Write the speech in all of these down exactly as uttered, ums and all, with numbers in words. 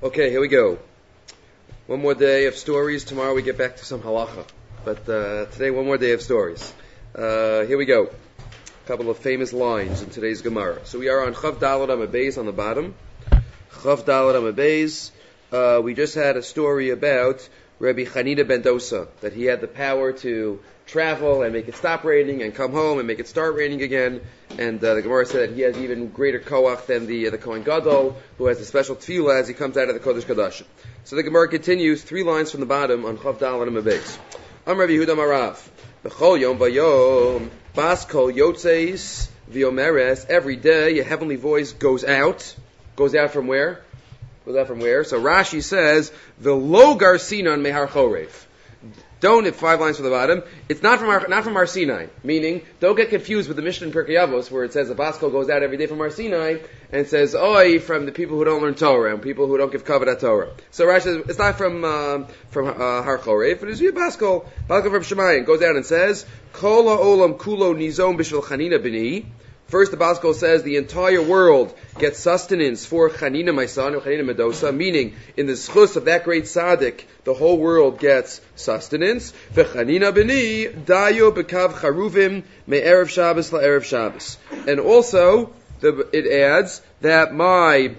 Okay, here we go. One more day of stories. Tomorrow we get back to some halacha. But uh, today, one more day of stories. Uh, here we go. A couple of famous lines in today's Gemara. So we are on Chav Daled Amud Beis on the bottom. Chav Daled Amud Beis. Uh, we just had a story about Rabbi Chanina ben Dosa, that he had the power to travel and make it stop raining and come home and make it start raining again. And uh, the Gemara said that he has even greater koach than the uh, the Kohen Gadol, who has a special tefillah as he comes out of the Kodesh Kodashim. So the Gemara continues, three lines from the bottom on Chav Daled Amud Beis. Am Rabbi Yehuda Marav, B'chol yom v'yom, bas kol yotzeis v'yomeres, every day a heavenly voice goes out. Goes out from where? Goes out from where? So Rashi says, V'lo gar sinan mehar chorev. Don't, if five lines from the bottom, it's not from our, not from Har Sinai. Meaning, don't get confused with the Mishnah in Pirkei Avos, where it says the Baskol goes out every day from Har Sinai, and says, oi, from the people who don't learn Torah, and people who don't give kavod at Torah. So Rashi says, it's not from, uh, from, uh, Har Chorev, it is a Baskol. Baskol from Shemayim goes out and says, Kol ha'olam kulo nizom b'shvil Chanina b'ni. First, the Baskol says the entire world gets sustenance for Chanina, my son, or Chanina Medosa, meaning in the schus of that great tzaddik, the whole world gets sustenance. V'Chanina b'ni dayo b'kav charuvim me'erev Shabbos la'erev Shabbos. And also, the, it adds that my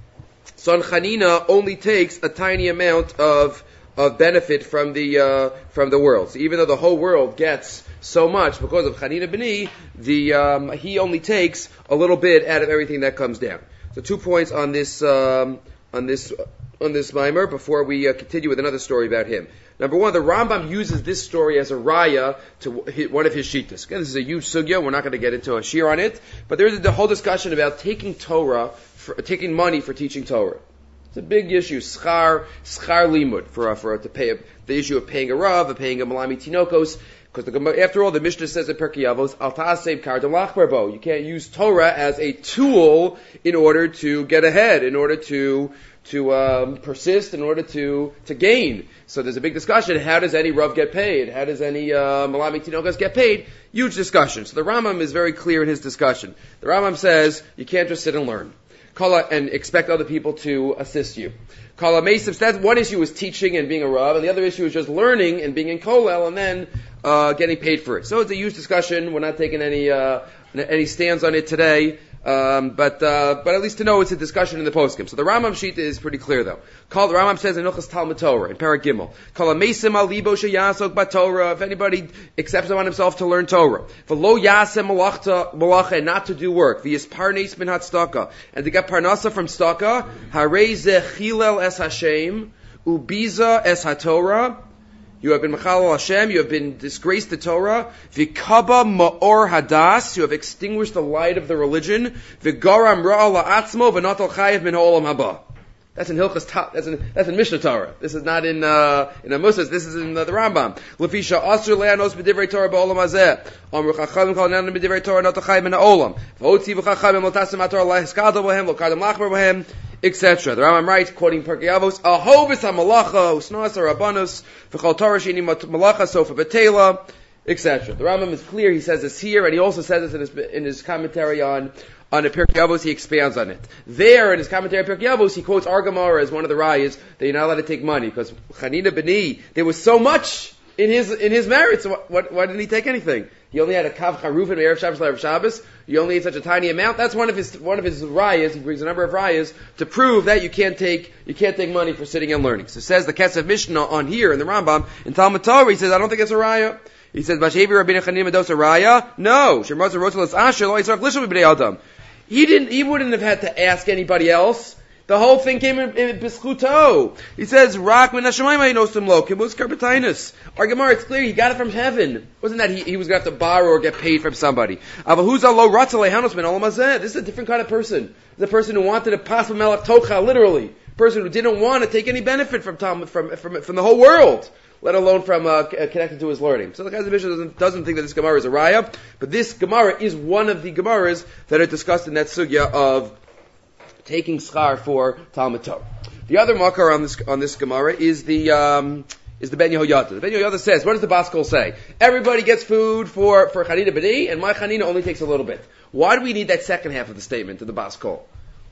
son Chanina only takes a tiny amount of of benefit from the uh, from the world. So even though the whole world gets so much because of Chanina B'ni, the um, he only takes a little bit out of everything that comes down. So two points on this um, on this on this mimer before we uh, continue with another story about him. Number one, the Rambam uses this story as a raya to hit one of his shittas. Again, this is a huge sugya. We're not going to get into a shir on it, but there is the whole discussion about taking Torah, for, taking money for teaching Torah. It's a big issue. Schar, schar limud for uh, for uh, to pay a, the issue of paying a rav, of paying a malami tinokos. Because after all, the Mishnah says in Pirkei Avos, al ta'aseh kardam lachbarbo. You can't use Torah as a tool in order to get ahead, in order to to um, persist, in order to to gain. So there's a big discussion. How does any rav get paid? How does any uh, malami tinokos get paid? Huge discussion. So the Rambam is very clear in his discussion. The Rambam says you can't just sit and learn. Kala, and expect other people to assist you. Kala Meisiv, that's one issue is teaching and being a Rav, and the other issue is just learning and being in Kolel and then uh, getting paid for it. So it's a huge discussion. We're not taking any uh, any stands on it today, um, but uh, but at least to know it's a discussion in the poskim. So the Rambam sheet is pretty clear though. Kala, the Rambam says in Hilchos Talmud Torah in Parag Gimel, Kala Meisim al libo sheyasok b'Torah. If anybody accepts upon himself to learn Torah, v'lo yasem malachta malacha, and not to do work, v'yis parnes min hatstaka, and to get parnasa from staka, harei ze chilel es Hashem, ubiza es haTorah. You have been Mechalel Hashem, you have been disgraced the Torah, V'kaba ma'or hadas, you have extinguished the light of the religion, V'garam ra'al la'atzmo, v'natal chayev min ha'olam haba. That's in Hilchos, that's in, that's in Mishnah Torah. This is not in, uh, in Amos, this is in uh, the Rambam. L'fisha asur le'anos b'divrei Torah ba'olam hazeh. Amru chachamim kol ne'anon b'divrei Torah natal chayev min ha'olam. V'hotzi v'chachamim l'tasim ha'torah la'hiskadol b'hem, l'kardam lachbar b'hem, et cetera. The Rambam writes, quoting Pirkei Avos, Ahovis ha'malacha, usnas ha'rabanos, v'chol Torah she'ini malacha sofa b'tela, et cetera. The Rambam is clear, he says this here, and he also says this in his, in his commentary on, on the Pirkei Avos, he expands on it. There, in his commentary on Pirkei Avos, he quotes our Gemara as one of the rayas that you're not allowed to take money, because Chanina B'ni, there was so much in his, in his merits, so what, what, why didn't he take anything? He only had a kav charuvin erev Shabbos erev Shabbos. He only had such a tiny amount. That's one of his one of his rayas. He brings a number of rayas to prove that you can't take you can't take money for sitting and learning. So it says the Kesef Mishnah on here in the Rambam in Talmud Torah. He says I don't think it's a raya. He says Vashevi Rabbeinu Chanina Medosa raya. No, Shemar Rotelas Asher Lo Yisrael Lishol B'Bnei Adam. He didn't. He wouldn't have had to ask anybody else. The whole thing came in, in Bischuto. He says, Rak min hashamayim haynosim lo, kibbutz karbatainis. Our Gemara, it's clear, he got it from heaven. It wasn't that he, he was going to have to borrow or get paid from somebody. Avahuza lo ratza lehanos min olam hazeh. This is a different kind of person. This is a person who wanted to pass from melech tocha, literally. A person who didn't want to take any benefit from Talmud, from, from, from the whole world, let alone from uh, connected to his learning. So the Chazon Mishnah doesn't, doesn't think that this Gemara is a raya, but this Gemara is one of the Gemaras that are discussed in that sugya of taking schar for Talmud Torah. The other makar on this on this Gemara is the um, is the Ben Yehoyada. The Ben Yehoyada says, what does the Baskol say? Everybody gets food for for Chanina B'ni, and my Chanina only takes a little bit. Why do we need that second half of the statement of the Baskol?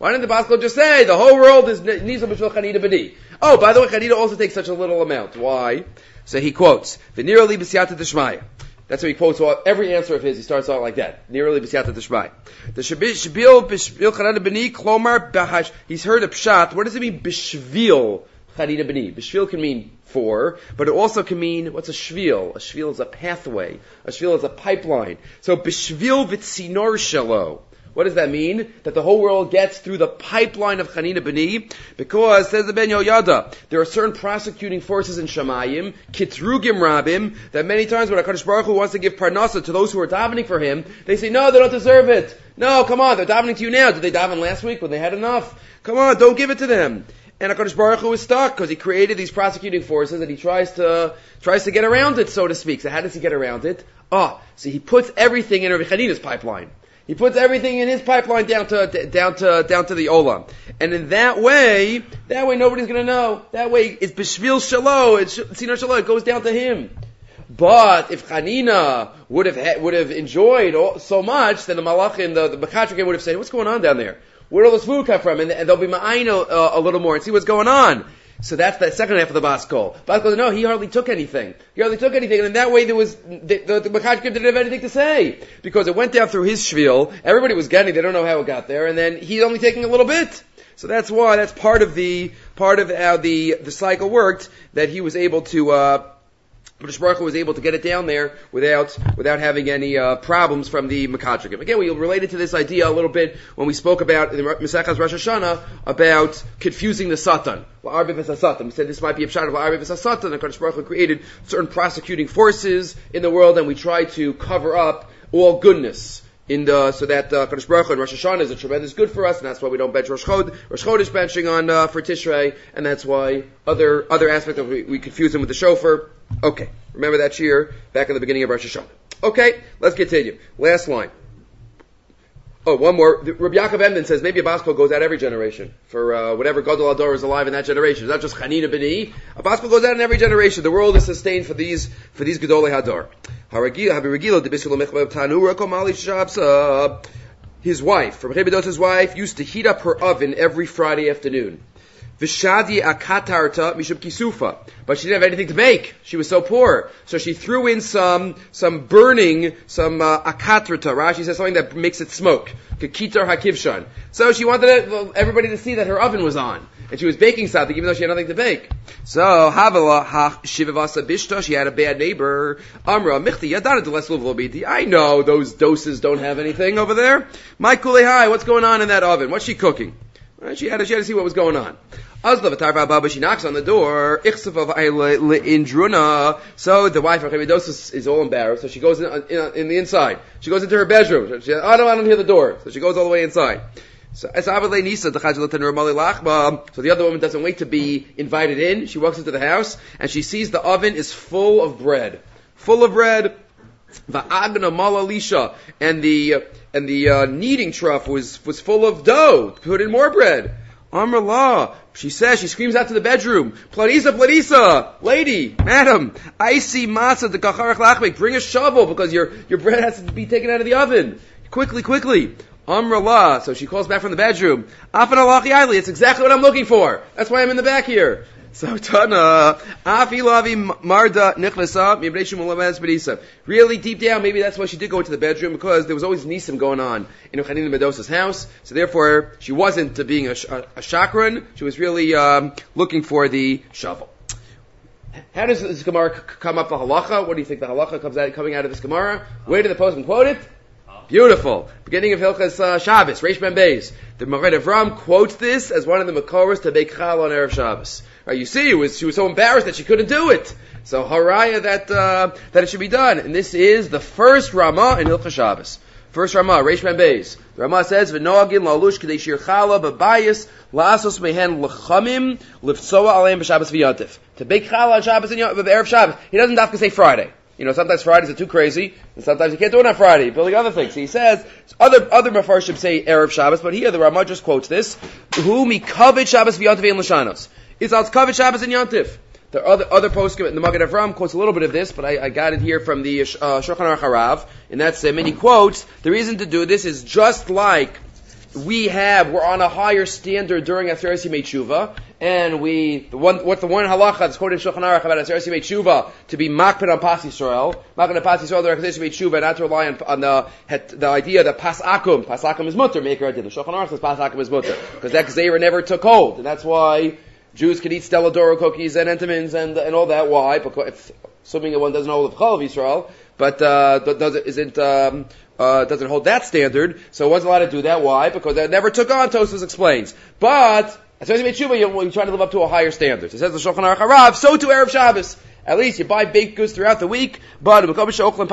Why didn't the Baskel just say the whole world is Nisa B'Shvil Chanina B'ni? Oh, by the way, Chanina also takes such a little amount. Why? So he quotes, V'nira li b'siyata d'shmaya. That's how he quotes all, every answer of his. He starts out like that. Nira li b'siyata d'shmaya. The Shbil B'Shvil Chanina B'ni Klomar B'hash. He's heard a pshat. What does it mean, B'Shvil Chanina B'ni? B'Shvil can mean for, but it also can mean, what's a shvil? A shvil is a pathway. A shvil is a pipeline. So, b'shvil v'tzinor shelo. What does that mean? That the whole world gets through the pipeline of Chanina B'ni, because, says the Ben Yoyada, there are certain prosecuting forces in Shamayim, kitrugim rabim, that many times when HaKadosh Baruch Hu wants to give parnasa to those who are davening for him, they say, no, they don't deserve it. No, come on, they're davening to you now. Did they daven last week when they had enough? Come on, don't give it to them. And HaKadosh Baruch Hu is stuck because he created these prosecuting forces and he tries to tries to get around it, so to speak. So how does he get around it? Ah, oh, so he puts everything in Rabbi Chanina's pipeline. He puts everything in his pipeline down to down to down to the Olam, and in that way, that way nobody's going to know. That way, it's b'shvil shalo, it's sinor shalo. It goes down to him. But if Chanina would have would have enjoyed all, so much, then the Malachim, the the Mekatrikim would have said, "What's going on down there? Where did all this food come from?" And, and they'll be ma'ayno uh, a little more and see what's going on. So that's the second half of the Bas Kol. Bas Kol, no, he hardly took anything. He hardly took anything, and in that way there was, the, the, the Mekatrikim didn't have anything to say. Because it went down through his shvil, everybody was getting, they don't know how it got there, and then he's only taking a little bit. So that's why, that's part of the, part of how the, the cycle worked, that he was able to, uh, But Baruch Hu was able to get it down there without without having any uh, problems from the Mekatrikim. Again, we related to this idea a little bit when we spoke about in the Mesechas Rosh Hashanah about confusing the Satan. La'arbi v'sasatan. We said this might be a pshat of La'arbi v'sasatan. And Baruch Hu created certain prosecuting forces in the world, and we try to cover up all goodness. In the, so that uh, Kadosh Baruch Hu and Rosh Hashanah is a tremendous good for us, and that's why we don't bench Rosh Chod, Rosh Chodesh benching on uh, for Tishrei, and that's why other other aspects of it, we confuse them with the shofar. Okay, remember that year back in the beginning of Rosh Hashanah. Okay, let's continue. Last line. Oh, one more. Rabbi Yaakov Emden says maybe a Bas Kol goes out every generation for uh, whatever Gadol Hador is alive in that generation. It's not just Chanina B'ni. A Bas Kol goes out in every generation. The world is sustained for these for these Gadolei Hador. His wife, Rabbi Bedota's wife, used to heat up her oven every Friday afternoon. V'shadi akatarta mishum kisufa. But she didn't have anything to bake. She was so poor. So she threw in some, some burning, some, uh, akatrata. Rashi says something that makes it smoke. Kekitar hakivshan. So she wanted everybody to see that her oven was on. And she was baking something even though she had nothing to bake. So, Havila ha shivavasa bishta, she had a bad neighbor. Amra, michti yadana delesluv lobiti. I know those doses don't have anything over there. My kulehai, what's going on in that oven? What's she cooking? Well, she had to, she had to see what was going on. She knocks on the door. So the wife of Chevidos is all embarrassed. So she goes in, in, in the inside. She goes into her bedroom. She says, oh no, I don't hear the door. So she goes all the way inside. So, so the other woman doesn't wait to be invited in. She walks into the house and she sees the oven is full of bread. Full of bread. And the, and the uh, kneading trough was, was full of dough. Put in more bread. Amr La, she says, she screams out to the bedroom, Planisa, Planisa, lady, madam, I see matzah the kacharach lachmek, bring a shovel because your, your bread has to be taken out of the oven. Quickly, quickly. Amr La, so she calls back from the bedroom, Afan alachi aili, it's exactly what I'm looking for. That's why I'm in the back here. So Tana, Afi Lavi Marda Nichlasa, Mibnei Shmuel Bedisa. Really deep down, maybe that's why she did go into the bedroom, because there was always nisim going on in Chanina Medosa's house. So therefore, she wasn't uh, being a, a, a chakran. She was really um, looking for the shovel. How does this Gemara c- come up the halacha? What do you think the halacha comes out coming out of this Gemara? Where did the poskim quote it? Beautiful. Beginning of Hilchas uh, Shabbos, Reish Ben Beis. The Mored Avram quotes this as one of the Makoros to bake chal on Erev Shabbos. Right, you see, it was, she was so embarrassed that she couldn't do it. So haraya that uh, that it should be done. And this is the first Ramah in Hilchas Shabbos. First Ramah, Reish Ben Beis. The Ramah says, V'noagin la'alush k'dei shir chala b'bayis la'asos mehen l'chamim l'ftsoa aleim b'Shabbos v'yantif. To bake chala on Shabbos and Erev Shabbos. He doesn't have to say Friday. You know, sometimes Fridays are too crazy, and sometimes you can't do it on Friday. You're building other things. So he says, other other Mefarshim say Erev Shabbos, but here the Ramah just quotes this. Who mikavit Shabbos v'yantif ein l'shanos. It's al kavit Shabbos and yantif. The other other poskim in the Magen Avram quotes a little bit of this, but I, I got it here from the uh, Shulchan Aruch Harav, and that's uh, many quotes. The reason to do this is just like we have, we're on a higher standard during Aseret Yimei Tshuva, and we, the one, what the one halacha that's quoted in Shulchan Aruch about Aseret Yimei Tshuva, to be makpid on Pas Yisrael, makpid on Pas Yisrael during Aseret Yimei Tshuva, not to rely on, on the, the idea that Pas Akum, Pas Akum is mutter, maker adin. The Shulchan Aruch says Pas Akum is mutter, because that Gzeira never took hold, and that's why Jews can eat Stella D'oro cookies and entomins and, and all that. Why? Because, if, assuming one doesn't hold the Chol of Yisrael, but, uh, does, isn't, um, Uh, doesn't hold that standard, so it wasn't allowed to do that. Why? Because that never took on, Tosfos explains. But, as soon as you make tshuva, you're, you're trying to live up to a higher standard. It says the Shulchan Aruch Harav, so too Erev Shabbos. At least you buy baked goods throughout the week, but a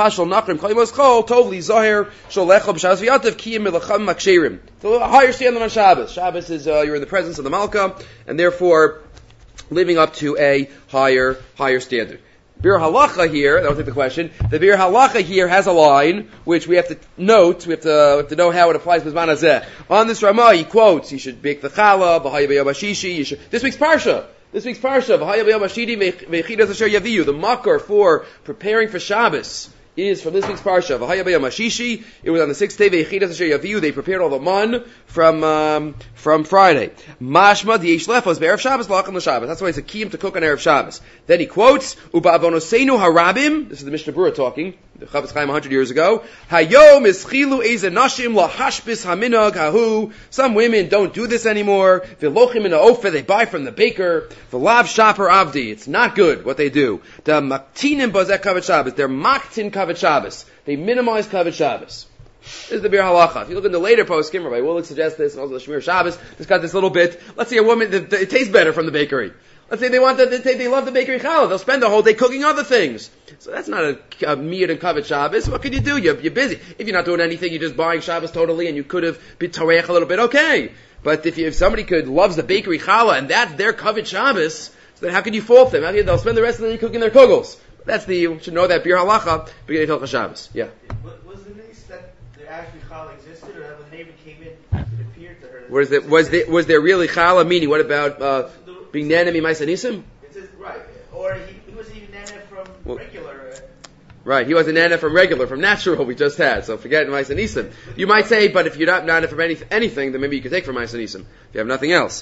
higher standard on Shabbos. Shabbos is, uh, you're in the presence of the Malka, and therefore, living up to a higher, higher standard. Bir Halacha here, that was the question, the Bir Halacha here has a line, which we have to note, we have to, we have to know how it applies to Zman Hazeh. On this Ramah, he quotes, you should bake the challah, b'haya b'yom hashishi, you should, this week's Parsha, this week's Parsha, b'haya b'yom hashidi, v'chidas asher yaviyu, the makar for preparing for Shabbos, is from this week's Parsha. V'haya b'yom hashishi. It was on the sixth day. V'yichidas asher yaviu. They prepared all the man from um, from Friday. Mashma di'esh lefos be'erev Shabbos la'acham l'Shabbos. That's why it's a kiyum to cook on erev Shabbos. Then he quotes u'ba'avonoseinu harabim. This is the Mishnah Berurah talking. The Chavetz Chaim a hundred years ago. Hayom ischilu eze nashim lahashbis haminag hahu. Some women don't do this anymore. V'lochim in ha'ofer. They buy from the baker. V'lav shaper avdi. It's not good what they do. The maktinim bazek kavet Shabbos. They're maktin kavet Shabbos. They minimize Kavod Shabbos. This is the Bir Halacha. If you look in the later poskim, Rabbi Willig suggests this, and also the Shemir Shabbos, it's got this little bit. Let's say a woman, the, the, it tastes better from the bakery. Let's say they want the, they, they love the bakery challah. They'll spend the whole day cooking other things. So that's not a, a miyad and Kavod Shabbos. What can you do? You're, you're busy. If you're not doing anything, you're just buying Shabbos totally, and you could have been tareich a little bit, okay. But if, you, if somebody could loves the bakery challah, and that's their Kavod Shabbos, so then how can you fault them? How can you, they'll spend the rest of the day cooking their kugels. That's the, you should know that Bir Halacha, beginning of Hilchos Shabbos. Yeah. Was the niece that the actually challah existed, or that when the neighbor came in, it appeared to her? Was there, was there, was there really challah? Meaning, what about uh, being nana mimais anisim? It says right, or he, he wasn't even nana from well, regular. Uh, right, he wasn't nana from regular, from natural. We just had, so forget mimais anisim. You might say, but if you're not nana from any, anything, then maybe you could take from mimais anisim if you have nothing else.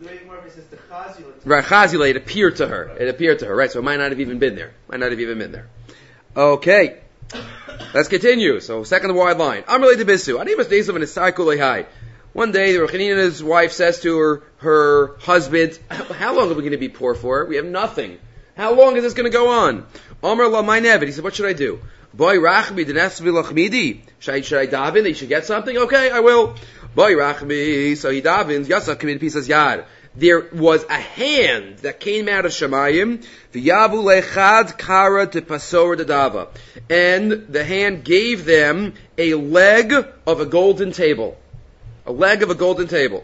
Right, Chazila, it appeared to her. It appeared to her, right? So it might not have even been there. Might not have even been there. Okay. Let's continue. So, second wide line. I'm related to Bisu. Animas days of an Isai. One day, the Rechanina's wife says to her, her husband, how long are we going to be poor for? We have nothing. How long is this going to go on? Omer la my nevet. He said, what should I do? Boy, Rachmi, Denes Vilachmidi. Should I, should I daven? They should get something? Okay, I will. Boy, Rachmi. So he davens. Yasa committed pieces yad. There was a hand that came out of Shemayim, v'yavu lechad kara te pasor dadava, and the hand gave them a leg of a golden table, a leg of a golden table.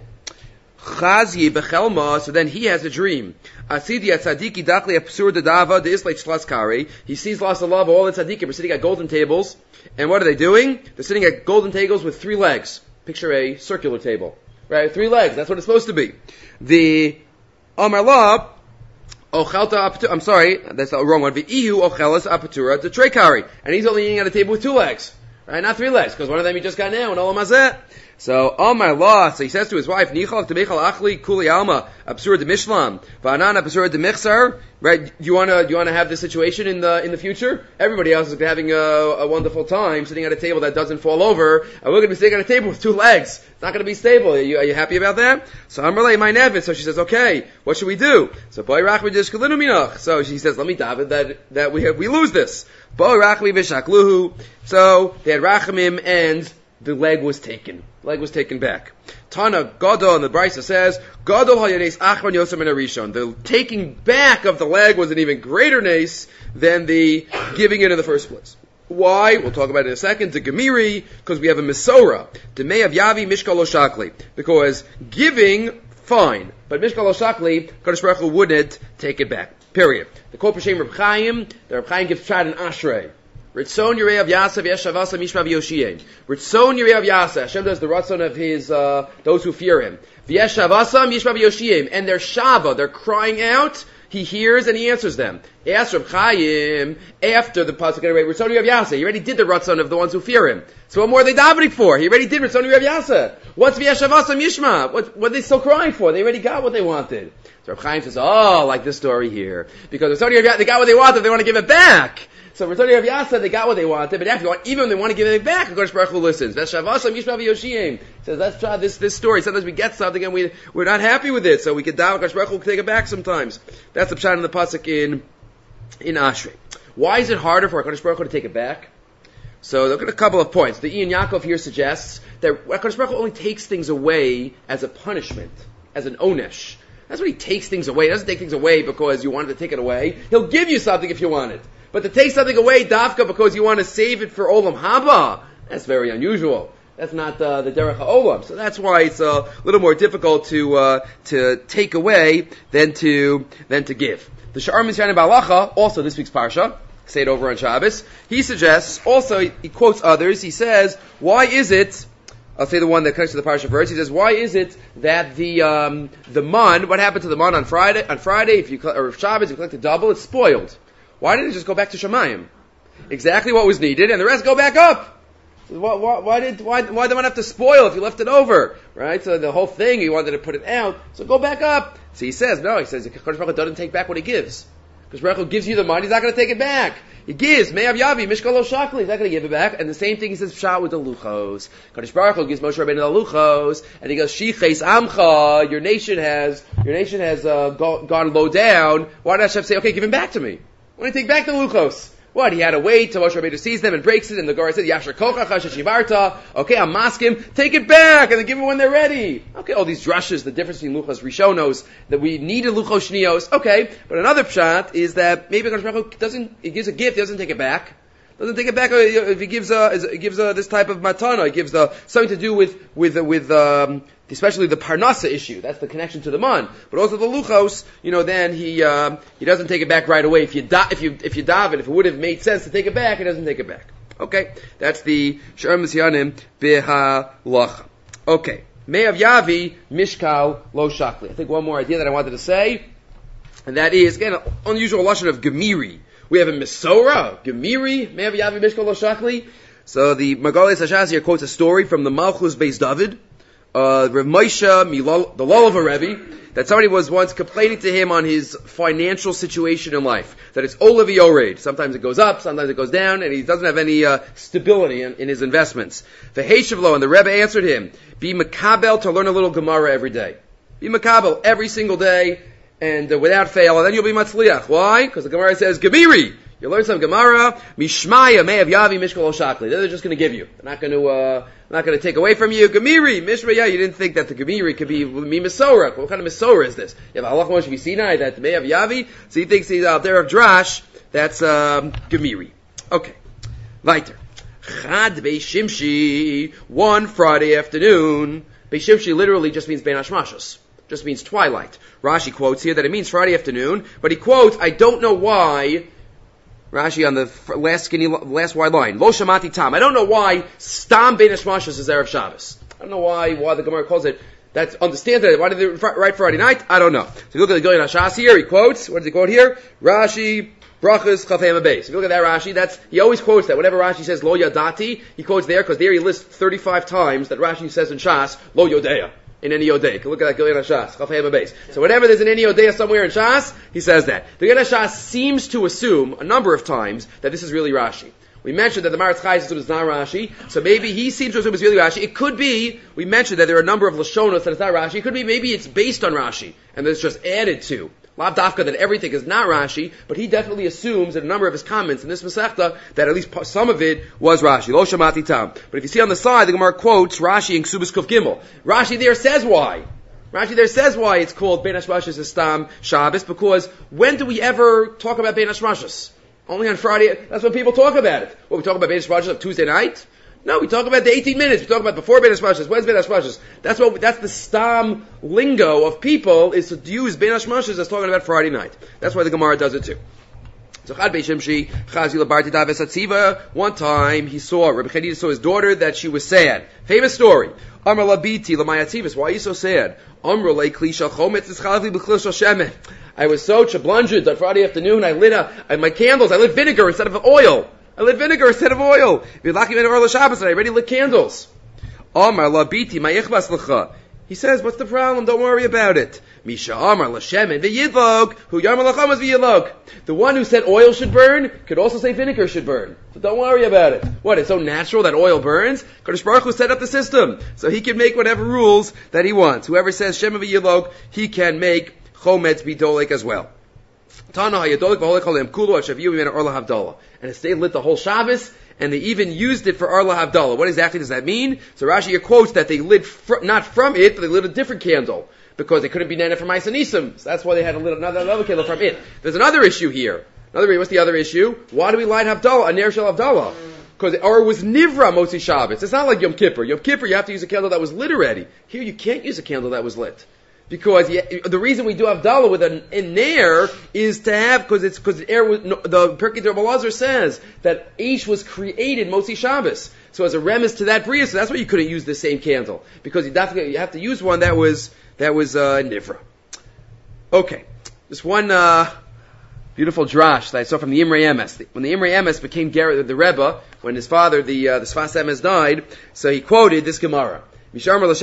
Chazi bechelma. So then he has a dream. Asidi atzadiki dakli pasor dadava deislei shlas kari. He sees lots of love. All the tzadikim are sitting at golden tables, and what are they doing? They're sitting at golden tables with three legs. Picture a circular table. Right, three legs. That's what it's supposed to be. The Amar La Ochelta. I'm sorry, that's the wrong one. The Ihu Ochelas Apatura to Trekari, and he's only eating at a table with two legs, right? Not three legs, because one of them he just got now and Olam Hazeh. So Amar La, so he says to his wife, Nichal Temichal Achli Kuli Alma Absura de Mishlam Va'anan Absura de Michsar. Right? Do you want to do you want to have this situation in the in the future? Everybody else is having a, a wonderful time sitting at a table that doesn't fall over, and we're going to be sitting at a table with two legs. It's not going to be stable. Are you, are you happy about that? So Amrlei my nevet. So she says, okay, what should we do? So Boy Rachmi Dishkalinu Minach. So she says, let me daven that that we have, we lose this. Boy Rachmi Vishakluhu. So they had Rachamim and the leg was taken. The leg was taken back. Tana Gadol, and the Brisa says, Gadol hayanes achron yosem and arishon. The taking back of the leg was an even greater nace than the giving it in the first place. Why? We'll talk about it in a second. The Gemiri, because we have a Mesora. Demei of Yavi Mishkal Oshakli. Because giving, fine. But Mishkal Oshakli, Kadosh Baruch Hu wouldn't take it back. Period. The Kol Peshem Reb Chaim, the Reb Chaim gives Pshat and Ashrei. Ritzon Yirei of Yasa v'Yeshavasa Mishma v'Yoshiyim. Ritzon Yirei of Yasa. Hashem does the Ratzon of his, uh, those who fear him. V'Yeshavasa Mishma v'Yoshiyim. And their Shava, they're crying out, he hears and he answers them. Ask Reb Chaim after the pasuk anyway. Ritzoni Rav Yasa. He already did the ratzon of the ones who fear him. So what more are they davening for? He already did Ritzoni Rav Yasa. What's V'yashavasam Yishma? What what are they still crying for? They already got what they wanted. So Reb Chaim says, oh, like this story here, because Ritzoni Rav Yasa, they got what they wanted. They want to give it back. So Ritzoni Rav Yasa, they got what they wanted, but after even when they want to give it back, HaKadosh Baruch Hu listens. V'yashavasam Yishma v'yoshiyim. Says, let's try this this story. Sometimes we get something and we we're not happy with it, so we could daven HaKadosh Baruch Hu take it back sometimes. That's the pshat in the pasuk in in Ashrei. Why is it harder for HaKadosh Baruch Hu to take it back? So look at a couple of points. The Ian Yaakov here suggests that HaKadosh Baruch Hu only takes things away as a punishment, as an onesh. That's when he takes things away. He doesn't take things away because you wanted to take it away. He'll give you something if you want it. But to take something away, dafka, because you want to save it for Olam Haba, that's very unusual. That's not uh, the Derech HaOlam. So that's why it's a little more difficult to uh, to take away than to than to give. The Sha'ar Mitzrayim Balacha, also this week's parsha, say it over on Shabbos, he suggests, also he, he quotes others, he says, why is it, I'll say the one that connects to the parsha first, he says, why is it that the um, the man, what happened to the man on Friday, on Friday, if you or Shabbos, if you collect a double, it's spoiled. Why didn't it just go back to Shemayim? Exactly what was needed, and the rest go back up. So why, why, why did why why did one have to spoil if you left it over? Right? So the whole thing, he wanted to put it out, so go back up. So he says, no, he says, Kodesh Baruch Hu doesn't take back what he gives. Because Baruch Hu gives you the money, he's not going to take it back. He gives, Me'av Yavi, Mishkal Lo Shakli, he's not going to give it back. And the same thing he says, Pshat with the Luchos. Kodesh Baruch Hu gives Moshe Rabbeinu the Luchos, and he goes, Shiches Amcha, your nation has, your nation has uh, go, gone low down. Why did Hashem say, okay, give him back to me? Why don't you take back the Luchos? What? He had to wait till Moshe Rabbeinu sees them and breaks it, and the Gemara said, Yasher Kochach Hashivarta. Okay, I'm masking. Take it back, and then give it when they're ready. Okay, all these drushes, the difference between Luchos Rishonos, that we need a Luchos Shnios. Okay, but another pshat is that maybe HaKadosh Baruch Hu doesn't, he gives a gift, he doesn't take it back. Doesn't take it back if he gives a, he gives a, this type of matana. He gives a, something to do with, with, with, um, especially the parnasa issue. That's the connection to the man. But also the luchos, you know, then he, um, he doesn't take it back right away. If you da, if you, if you daven, if it would have made sense to take it back, he doesn't take it back. Okay. That's the Sha'ar Misyanim B'Halacha. Okay. Me'av Yavi Mishkal Lo Shakli. I think one more idea that I wanted to say, and that is, again, an unusual lashon of Gemiri. We have a Mesora, Gemiri, Me'av Yavi Mishkal Lo Shakli. So the Magalei Sashas here quotes a story from the Malchus Beis David, uh, Rav Moshe, Milol, the Lulav Rebbe, that somebody was once complaining to him on his financial situation in life. That it's Olav Yored. Sometimes it goes up, sometimes it goes down, and he doesn't have any uh, stability in, in his investments. The Heishavlo, and the Rebbe answered him, be Makabel to learn a little Gemara every day. Be Makabel every single day, and uh, without fail, and then you'll be Matzliach. Why? Because the Gemara says, Gemiri! You learn some Gemara, Mishmaya Me'av Yavi Mishkal Lo Shakli. They're just going to give you. They're not going to, uh, not going to take away from you. Gemiri, Mishmaya, you didn't think that the Gemiri could be Mi Mesora. What kind of Mesora is this? You have Allah Moshe Sinai, that Me'av Yavi. So he thinks he's out there of Drash. That's, um, Gemiri. Okay. Weiter. Chad Beis Shimshi. One Friday afternoon. Beis Shimshi literally just means Ben Hashmashos. Just means twilight. Rashi quotes here that it means Friday afternoon, but he quotes, I don't know why, Rashi on the last skinny, last wide line, Lo Shamati Tam. I don't know why Stam Ben Hashmashos is Erev Shabbos. I don't know why, why the Gemara calls it, that's, understand that, why did they write Friday night? I don't know. So if you look at the Gilyon HaShas here, he quotes, what does he quote here? Rashi, Brachas, Chafei Beis. If you look at that Rashi, that's, he always quotes that. Whenever Rashi says Lo Yadati, he quotes there, because there he lists thirty-five times that Rashi says in Shas, Lo Yodea. In any Yodea. You can look at that Gilyon HaShas, Chafei Beis. So whenever there's an any Yodea somewhere in Shas, he says that. The Gilyon HaShas seems to assume a number of times that this is really Rashi. We mentioned that the Maratz Chai assumes it's not Rashi, so maybe he seems to assume it's really Rashi. It could be, we mentioned that there are a number of Lashonos that it's not Rashi. It could be maybe it's based on Rashi, and it's just added to. Lav Dafka, that everything is not Rashi, but he definitely assumes in a number of his comments in this Masechta that at least some of it was Rashi. Lo Shamati Tam. But if you see on the side, the Gemara quotes Rashi in Ksubas Kuf Gimel. Rashi there says why. Rashi there says why it's called Ben Hashmashos Stam Shabbos, because when do we ever talk about Ben Hashmashos? Only on Friday. That's when people talk about it. What, we talk about Ben Hashmashos on Tuesday night? No, we talk about the eighteen minutes. We talk about before Ben Hashmashos. When's Ben Hashmashos? That's what. That's the Stam lingo of people, is to use Ben Hashmashos as talking about Friday night. That's why the Gemara does it too. One time he saw, Rabbi Chanina saw his daughter that she was sad. Famous story. Amar labiti l'mayatzivis. Why are you so sad? Amar le klisha chometz ischalavi b'klisha shemen. I was so chablunged on Friday afternoon. I lit a, I, my candles. I lit vinegar instead of oil. I lit vinegar instead of oil. And I already lit candles. Amar labiti mayichbas l'cha. He says, what's the problem? Don't worry about it. Misha Amar Lashemen v'yidlog, hu Yamar Lachamas v'yidlog. The one who said oil should burn could also say vinegar should burn. So don't worry about it. What? It's so natural that oil burns? Kadosh Baruch Hu set up the system, so he can make whatever rules that he wants. Whoever says Shema v'yidlog, he can make chometz b'dolek as well. Tana hayadolek v'holek halim kulo ashaviyu v'mena orla havdalah. And it stayed lit the whole Shabbos. And they even used it for Arla Havdalah. What exactly does that mean? So Rashi quotes that they lit fr- not from it, but they lit a different candle because they couldn't be nana from Ma'aseh Nisim. So that's why they had to lit another, another candle from it. There's another issue here. Another, what's the other issue? Why do we light Havdalah, a Ner Shel Havdalah? Because or it was Nivra Motzi Shabbos. It's not like Yom Kippur. Yom Kippur you have to use a candle that was lit already. Here you can't use a candle that was lit. Because the reason we do Havdalah with an in Ner is to have, because it's, because the air was, the Pirkei D'Rabbi says that Ish was created Motzi Shabbos. So as a remes to that Bria, so that's why you couldn't use the same candle. Because you definitely, you have to use one that was, that was, uh, Nivra. Okay. This one, uh, beautiful drash that I saw from the Imrei Emes. When the Imrei Emes became Ger- the Rebbe, when his father, the, uh, the Sfas Emes died, so he quoted this Gemara. In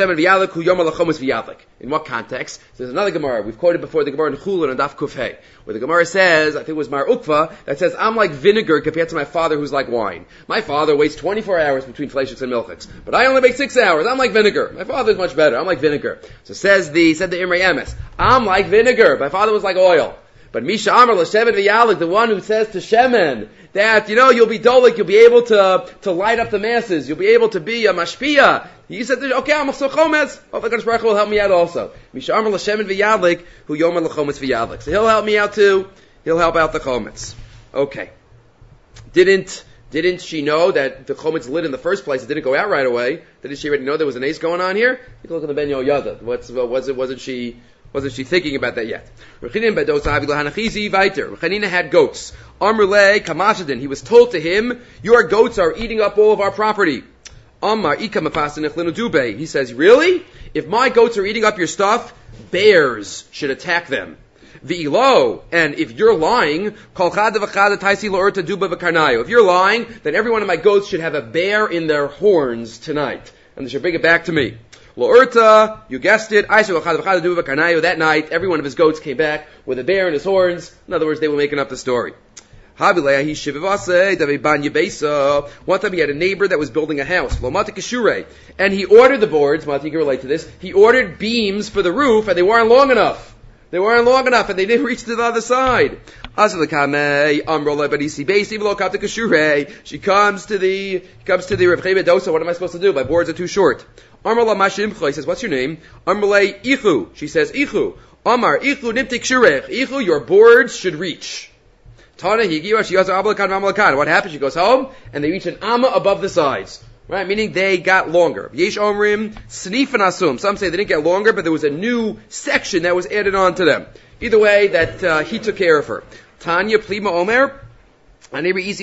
what context? So there's another Gemara. We've quoted before the Gemara in Chulun and Daf Kufay, where the Gemara says, I think it was Mar Ukva, that says, I'm like vinegar compared to my father who's like wine. My father waits twenty-four hours between fleishiks and milchiks, but I only make six hours. I'm like vinegar. My father's much better. I'm like vinegar. So says the, said the Imrei Emes, I'm like vinegar. My father was like oil. But Misha Amar L'Shemen V'Yalik, the one who says to Shemen, that, you know, you'll be dolik, you'll be able to, to light up the masses, you'll be able to be a mashpia. He said, okay, I'm a chometz. Hopefully Kadosh Baruch Hu will help me out also. Misha Amar L'Shemen V'Yalik, hu Yomer L'Chometz V'Yalik. So he'll help me out too. He'll help out the chometz. Okay. Didn't, didn't she know that the chometz lit in the first place? It didn't go out right away. Didn't she already know there was an ace going on here? You can look at the Ben Yehoyada. What's, was it, wasn't she, Wasn't she thinking about that yet? Rechanina had goats. Amrle Kamashadin. He was told to him, your goats are eating up all of our property. Amar Ika He says, really? If my goats are eating up your stuff, bears should attack them. V'ilo, and if you're lying, if you're lying, then every one of my goats should have a bear in their horns tonight, and they should bring it back to me. Lo'urta, you guessed it, that night, every one of his goats came back with a bear in his horns. In other words, they were making up the story. One time he had a neighbor that was building a house, and he ordered the boards, Mati can relate to this, he ordered beams for the roof, and they weren't long enough. They weren't long enough, and they didn't reach to the other side. She comes to the, comes to the Rav Chaim Dosa, what am I supposed to do? My boards are too short. He says, what's your name? Ichu. She says, Ichu. Amar, Ichu nimtik shurech. Ichu, your boards should reach. Tana higiwa, she goes, what happens? She goes home, and they reach an amma above the sides. Right? Meaning they got longer. Yesh omrim, snif and asum. Some say they didn't get longer, but there was a new section that was added on to them. Either way, that, uh, he took care of her. Tanya plima omer. Later on in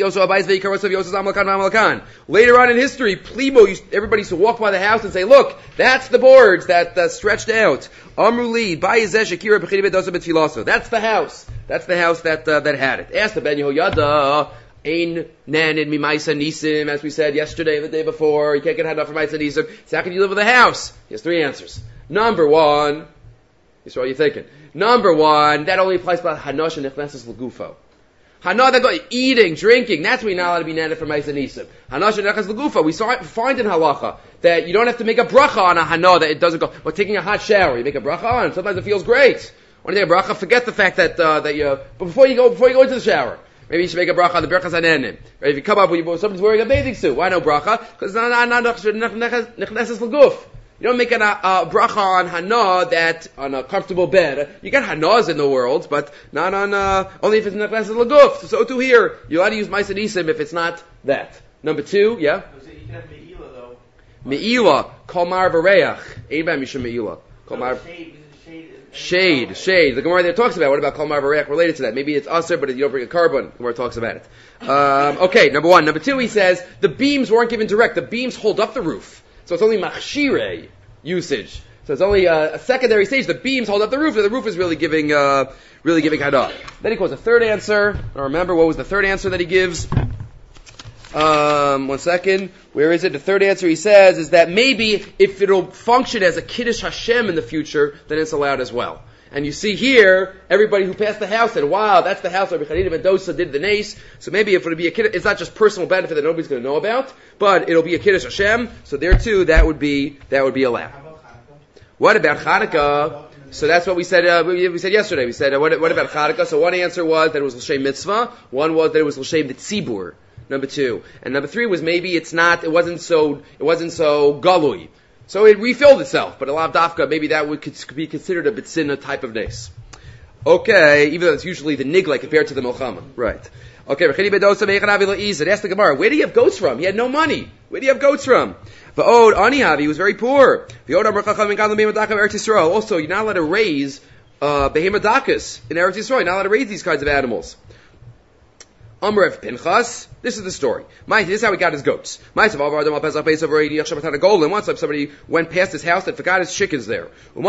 history, Plimo used, everybody used to walk by the house and say, look, that's the boards that uh, stretched out. Amruli, that's the house. That's the house that uh, that had it. Ask the Ben Yehoyada, Ein Nanin Mimaisa Nisim, as we said yesterday, the day before, you can't get enough from Mimaisa Nisim. So how can you live with a house? He has three answers. Number one, here's what you're thinking. Number one, that only applies to Hanosh and Nechneses L'Gufo. Hana that go eating, drinking, that's when you're not allowed to be nana for Ma'aseh Nisim. Hana she'nechas l'gufa. We saw, find in halacha that you don't have to make a bracha on a hana that it doesn't go. Or taking a hot shower, you make a bracha on. Sometimes it feels great. When you take a bracha, forget the fact that uh, that you. But before you go, before you go into the shower, maybe you should make a bracha on the brachas hanenim. Right? If you come up with somebody's wearing a bathing suit, why no bracha? Because it's not nechneses l'guf. You don't make a, a bracha on hana that on a comfortable bed. You got hanas in the world, but not on uh, only if it's nechneses l'guf. So too here, you're allowed to use Ma'aseh Nisim if it's not that. Number two, yeah. You can have me'ila though. Me'ila, kol mar v'reach, ein b'hem mishum me'ila. Kol No, Mar- shade, shade, Shade, shade. The Gemara there talks about what about Kol Marvarech related to that. Maybe it's Aser, but you don't bring a carbon. The Gemara talks about it. Um, okay, number one. Number two, he says the beams weren't given direct. The beams hold up the roof, so it's only machshire usage. So it's only a, a secondary stage. The beams hold up the roof, and the roof is really giving, uh, really giving hadah. Then he quotes a third answer. I remember what was the third answer that he gives. Um, one second. Where is it? The third answer he says is that maybe if it'll function as a Kiddush Hashem in the future, then it's allowed as well. And you see here, everybody who passed the house said, wow, that's the house where Rabbi Chanina ben Dosa did the nace. So maybe if it'll be a Kiddush, it's not just personal benefit that nobody's going to know about, but it'll be a Kiddush Hashem. So there too, that would be, that would be allowed. What about Chanukah? So that's what we said. Uh, we, we said yesterday. We said, uh, what, what about Chanukah? So one answer was that it was l'shem mitzvah. One was that it was l'shem the tzibur. Number two, and number three was maybe it's not. It wasn't so. It wasn't so galui. So it refilled itself. But a lav dafka, maybe that would be considered a bitzina type of nace. Okay, even though it's usually the nigla compared to the milchama. Right. Okay. It asked the Gemara, where do you have goats from? He had no money. Where do you have goats from? Va'od anihavi, he was very poor. Also, you're not allowed to raise uh, behemadakas in Eretz Yisrael. You're not allowed to raise these kinds of animals. Amrev Pinchas, this is the story. This is how he got his goats. Once somebody went past his house and forgot his chickens there.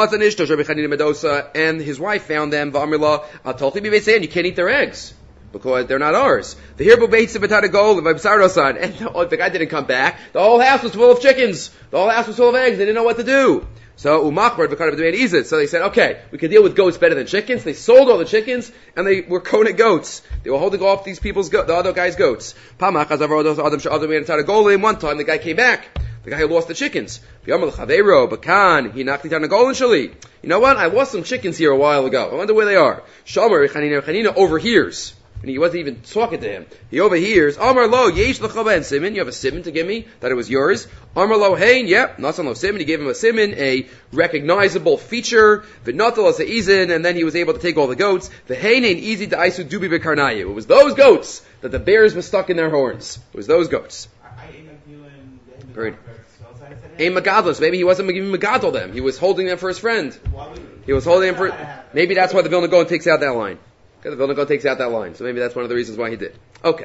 And his wife found them. And you can't eat their eggs because they're not ours. The Hirbu Beitz of Batata Gold and the guy didn't come back. The whole house was full of chickens. The whole house was full of eggs. They didn't know what to do. So Umachbar Bakar of Izit. So they said, okay, we can deal with goats better than chickens. They sold all the chickens and they were Kona goats. They were holding off these people's go- the other guy's goats. One time the guy came back. The guy who lost the chickens. He knocked down the golden shali. You know what? I lost some chickens here a while ago. I wonder where they are. Shomer Chanina overhears. And he wasn't even talking to him. He overhears, Amar lo, yesh l'chava and simin. You have a simin to give me? That it was yours. Amar lo hein, yep, nasan lo simin. He gave him a simin, a recognizable feature. V'natal as izin, and then he was able to take all the goats. The hein ain't easy to isu dubi b'karnayu. It was those goats that the bears were stuck in their horns. It was those goats. Great. Ein magadlos. Maybe he wasn't giving magadol them. He was holding them for his friend. He was holding them for. Maybe that's why the Vilna Gaon takes out that line. Okay, the Vilna Gaon takes out that line, so maybe that's one of the reasons why he did. Okay.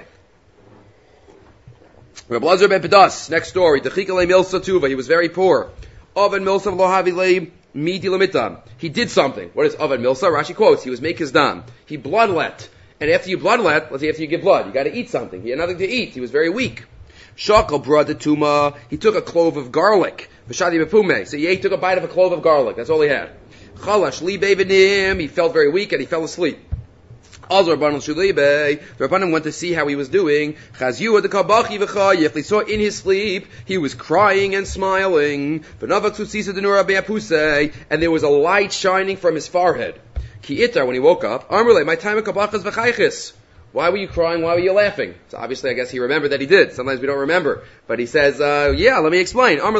Rabbi Lazar ben Pedas, next story. Dechikale milsa tuva. He was very poor. Oven milsa lohavilei midi lamitam. He did something. What is oven milsa? Rashi quotes. He was make his dam. He bloodlet, and after you bloodlet, let's say after you give blood, you got to eat something. He had nothing to eat. He was very weak. Shakal brought the tuma. He took a clove of garlic. V'shadi bepume. So he took a bite of a clove of garlic. That's all he had. Chalash li bevenim. He felt very weak and he fell asleep. Also, the Rabbanim went to see how he was doing. They saw in his sleep, he was crying and smiling. And there was a light shining from his forehead. When he woke up, my time why were you crying? Why were you laughing? So obviously, I guess he remembered that he did. Sometimes we don't remember. But he says, uh, yeah, let me explain. I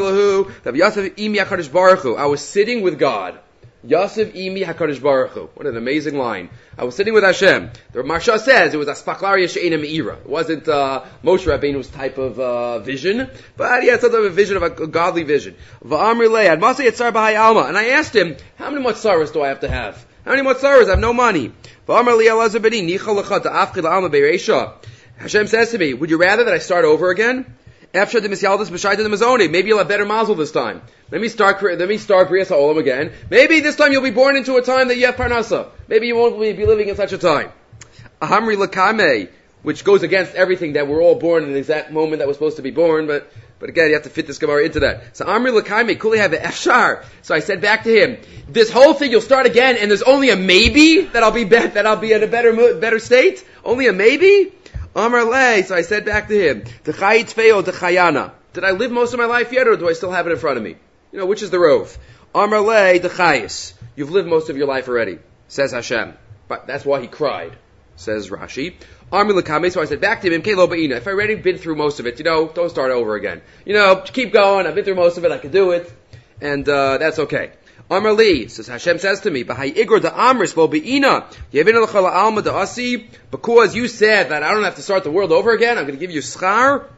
was sitting with God. Yosef imi HaKadosh Baruch Hu. What an amazing line. I was sitting with Hashem. The Marsha says it was Aspaklaria She'ena Me'ira. It wasn't uh, Moshe Rabbeinu's type of uh, vision, but he had some type of vision of a, a godly vision. Va'amri Le'ad Masay Etzar B'hai Alma. And I asked him, how many matzaros do I have to have? How many matzaros? I have no money. Va'amri Le'ad Elazar B'ni Nicha L'cha Ta'afchi L'Alma Be'reisha. Hashem says to me, would you rather that I start over again? Maybe you'll have better mazel this time. Let me start, let me start Brias HaOlam again. Maybe this time you'll be born into a time that you have Parnasa. Maybe you won't be living in such a time. Ahamri Lakame, which goes against everything that we're all born in the exact moment that we're supposed to be born, but, but again, you have to fit this Gemara into that. So Amri Lakame, Kuli have Efshar. So I said back to him, this whole thing you'll start again and there's only a maybe that I'll be, be that I'll be in a better, better state? Only a maybe? Amar Le, so I said back to him, did I live most of my life yet, or do I still have it in front of me? You know, which is the rove? Amar Le, Dechayis. You've lived most of your life already, says Hashem. But that's why he cried, says Rashi. Amar Lekame, so I said back to him, Kelo Ba'ina, if I've already been through most of it, you know, don't start over again. You know, keep going, I've been through most of it, I can do it, and uh, that's okay. Amar Li, says Hashem says to me, B'hai Igor da Amris Bo Be'ina, Yevin L'chala Alma da Asi, because you said that I don't have to start the world over again, I'm going to give you schar.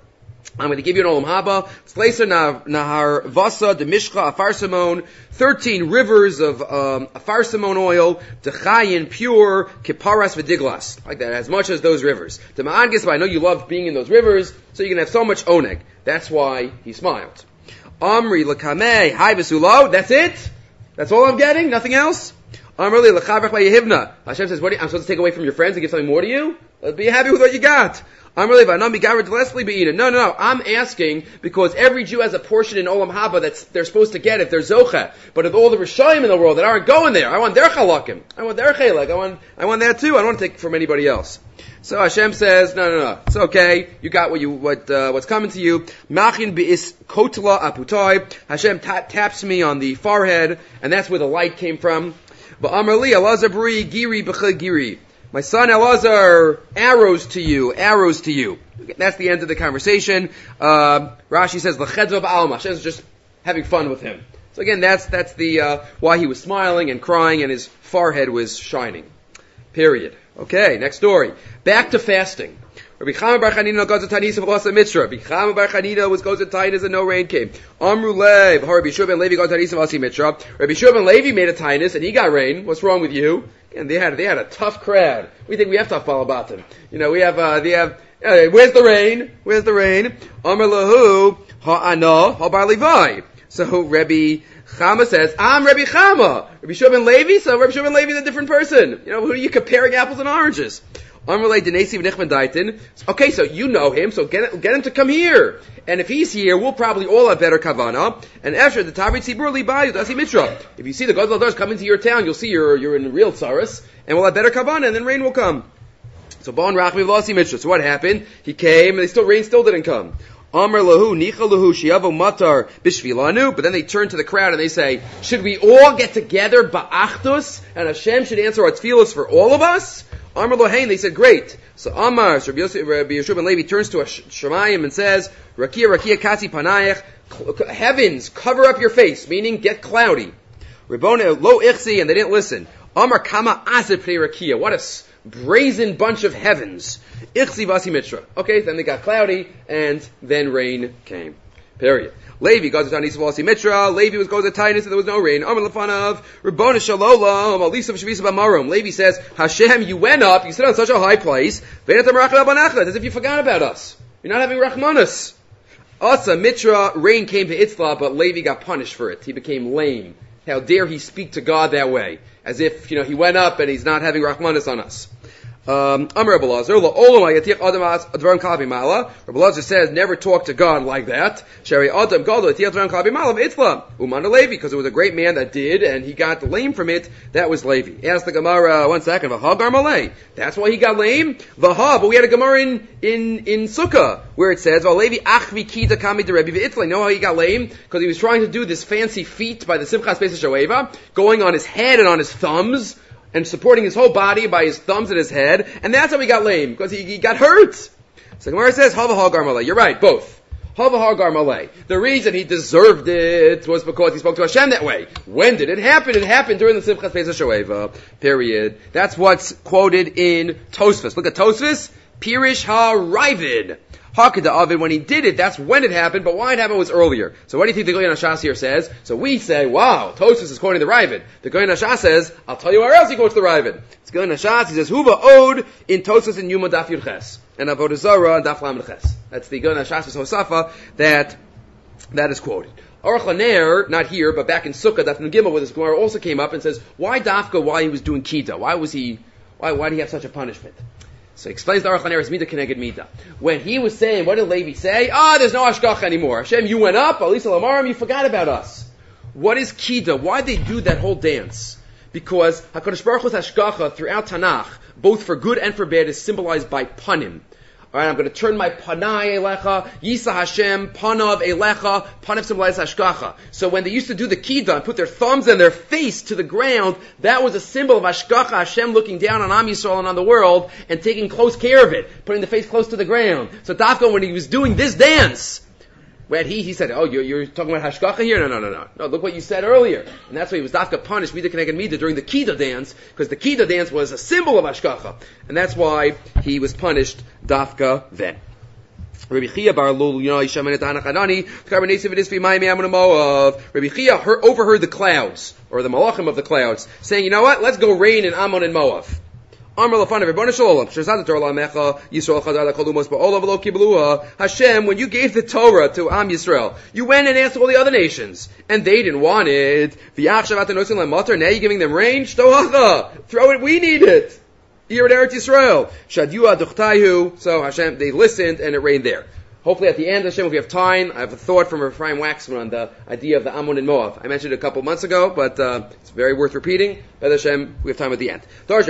I'm going to give you an olam haba. Tzleiser nahar vasa de mishcha afar simon. Thirteen rivers of um, afar simon oil. Dechayin pure kiparas v'diglas. Like that, as much as those rivers. To ma'angis, I know you love being in those rivers, so you can have so much oneg. That's why he smiled. Amri lakameh hai besulo. That's it. That's all I'm getting. Nothing else. Amri lachavach layehivna. Hashem says, "What? Do you, I'm supposed to take away from your friends and give something more to you? Be happy with what you got." I'm really no, no, no. I'm asking because every Jew has a portion in Olam Haba that they're supposed to get if they're Zocha. But of all the Rishayim in the world that aren't going there, I want their Chalakim. I want their Chalak. I want, I want that too. I don't want to take from anybody else. So Hashem says, no, no, no. It's okay. You got what you, what, uh, what's coming to you. Machin be'is kotla aputai. Hashem ta- taps me on the forehead, and that's where the light came from. But Amrli, Elazar b'ri, giri b'chil giri. My son Elazar, arrows to you, arrows to you. That's the end of the conversation. Uh, Rashi says, l'chedva ba'alma. Hashem is just having fun with him. So again, that's, that's the, uh, why he was smiling and crying and his forehead was shining. Period. Okay, next story. Back to fasting. Rabbi Chama bar Chanina goes to Tanis of Lasa Mitra. Rabbi Chama bar Chanina was goes to Tainus and no rain came. Amru Lev, Rabbi Shua ben Levi goes to Tanis of Lasa Mitra. Rabbi Shua ben Levi made a Tainus and he got rain. What's wrong with you? And they had they had a tough crowd. We think we have tough balabatim. You know, we have uh, they have. Uh, where's the rain? Where's the rain? Amar lahu ha'ana ha'bar Levi. So Rabbi Chama says, I'm Rabbi Chama. Rabbi Shua ben Levi. So Rabbi Shua ben Levi is a different person. You know, who are you comparing apples and oranges? Okay, so you know him, so get, get him to come here. And if he's here, we'll probably all have better kavana. And after the Tabrit Tzibur Libayu, Dasi Mitra. If you see the Gadol Adars come into your town, you'll see you're, you're in real tsaras, and we'll have better kavana, and then rain will come. So Bon Rachmi V'Lasi Mitra. So what happened? He came, and they still, rain still didn't come. Amar lahu, nicha lahu, shiavo matar, bishvilanu. But then they turn to the crowd and they say, should we all get together, ba'achdus, and Hashem should answer our tefillos for all of us? Amar Lohain, they said, great. So Amar, so Rabbi Yeshua ben Levi turns to Shemayim and says, Rakia, Rakia, Katsi Panayach, heavens, cover up your face, meaning get cloudy. Rabbona, Lo Ichsi, and they didn't listen. Amar Kama Asip Rakia, what a brazen bunch of heavens. Ichsi Vasi Mitra. Okay, then they got cloudy, and then rain came. Period. Levi goes to Tanis V'Lasi Mitra. Levi was goes to Tainus and there was no rain. Amar Lefanav, Rabbona Shalolam, Alisa V'Shavisa B'Marum. Levi says, Hashem, you went up, you stood on such a high place, as if you forgot about us. You're not having Rachmanus. Asa Mitra, rain came to Itzla, but Levi got punished for it. He became lame. How dare he speak to God that way? As if, you know, he went up and he's not having Rachmanus on us. Um, Amar Rabbi Lazar, Rabbi Lazar says, never talk to God like that. Shari Adam Gadol Itla Uman Levi, because it was a great man that did, and he got lame from it. That was Levi. Ask the Gemara one second. V'hagar Malay. That's why he got lame. V'ha, but we had a Gemara in in in Sukkah where it says, Levi Achvi Kita Kami de Rebbe V'Itla. You know how he got lame? Because he was trying to do this fancy feat by the Simchas Pesach Shoeva, going on his head and on his thumbs, and supporting his whole body by his thumbs and his head, and that's how he got lame, because he, he got hurt. So Gemara says, Hava Hagar Malay. You're right, both. Hava Hagar Malay. The reason he deserved it was because he spoke to Hashem that way. When did it happen? It happened during the Simchas Pesach Shoeva. Period. That's what's quoted in Tosfos. Look at Tosfos. Pirish ha-Ravid. Hakada Avid, when he did it, that's when it happened, but why it happened was earlier. So what do you think the Goyen Hashas here says? So we say, wow, Tosfos is quoting the Ravid. The Goyen Hashas says, I'll tell you where else he quotes the Ravid. It's Goyen Hashas, he says, Huva Od in Tosfos in Yuma Daf Yurches. And Avodah Zarah Daf Lamed Ches. That's the Goyen Hashas Hosafa that, that is quoted. Aruch LaNer, not here, but back in Sukkah, Daf Nun Gimel, where this Gemara also came up and says, why Dafka, why he was doing Kida? Why was he, why, why did he have such a punishment? So he explains the Aruch LaNer as Mida Keneged Mida. When he was saying, what did Levi say? Ah, oh, there's no Hashgacha anymore. Hashem, you went up, Alisa Lamarim, you forgot about us. What is Kida? Why did they do that whole dance? Because HaKadosh Baruch Hu's Hashgacha throughout Tanakh, both for good and for bad, is symbolized by panim. Alright, I'm going to turn my panai elecha, Yisa Hashem, panav elecha, panav symbolizes Hashgacha. So when they used to do the Kida and put their thumbs and their face to the ground, that was a symbol of Hashgacha, Hashem looking down on Am Yisrael and on the world and taking close care of it, putting the face close to the ground. So Dafka, when he was doing this dance, when he, he said, oh, you're, you're talking about Hashgacha here? No, no, no, no. No, look what you said earlier. And that's why he was Dafka punished, Mida Keneged Mida, during the Kida dance, because the Kida dance was a symbol of Hashgacha. And that's why he was punished Dafka then. Rabbi Chia bar Lul, you know, Yishaman Etana Chanani, Karbanesiv it is Fimayim Yamun Moav. Rabbi Chia heard, overheard the clouds, or the malachim of the clouds, saying, you know what, let's go rain in Ammon and Moav. Amar Lafan of Rebbeinu Shalom, Shazat Torah Lamecha, Yisrael Chazar Lakolumos Ba'olav Lo Kibluha. Hashem, when you gave the Torah to Am Yisrael, you went and asked all the other nations, and they didn't want it. V'yachshav atanosin lamatar, now you're giving them rain? Shtohacha, throw it, we need it. Here at Eretz Yisrael. Shadua Duchtayu. So Hashem, they listened and it rained there. Hopefully at the end, Hashem, if we have time, I have a thought from Ephraim Waxman on the idea of the Ammon and Moab. I mentioned it a couple months ago, but uh, it's very worth repeating. But Hashem, we have time at the end. What's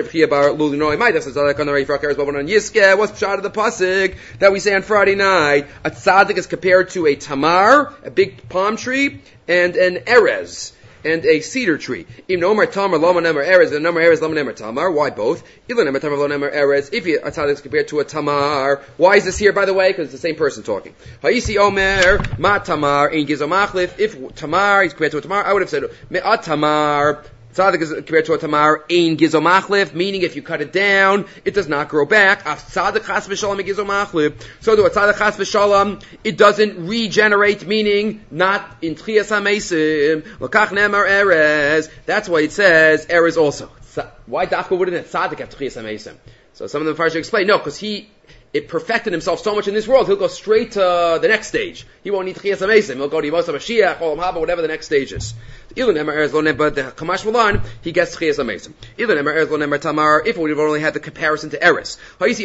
pshat of the pasuk that we say on Friday night? A tzaddik is compared to a tamar, a big palm tree, and an erez, and a cedar tree. If nomer tamar lama nemer erez, and nomer erez lama nemer tamar. Why both? If nemer tamar lama nemer erez. If a tzaddik is compared to a tamar, why is this here? By the way, because it's the same person talking. Ha'isi omer ma tamar in gizo machlif. If tamar is compared to a tamar, I would have said me'at tamar. Tzaddik is compared to a tamar ein gizo machlif, meaning if you cut it down, it does not grow back. Af tzaddik chas v'shalom gizo machlif. So do a tzaddik chas v'shalom, it doesn't regenerate, meaning not in tchias hamesim. L'kach nemar erez. That's why it says erez also. Why dafka wouldn't a tzaddik have tchias hamesim? So some of the Farshim explain, no, because he it perfected himself so much in this world, he'll go straight to the next stage. He won't need tchias hamesim. He'll go to Yimos HaMashiach, Olam Haba, whatever the next stage is. But the Kamash Malan, he gets tchias hamesim. If we would have only had the comparison to eris.